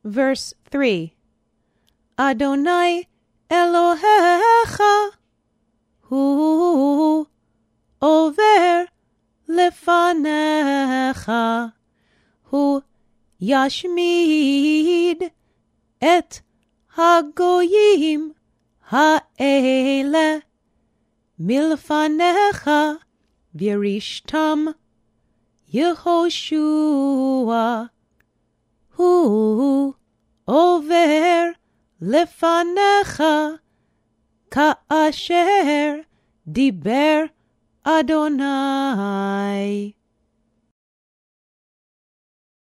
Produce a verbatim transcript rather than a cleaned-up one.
Verse three. Adonai Elohecha hu over lefanecha hu yashmid et hagoyim ha'ele milfanecha virishtam Yehoshua hu over lefanecha ka'asher diber Adonai.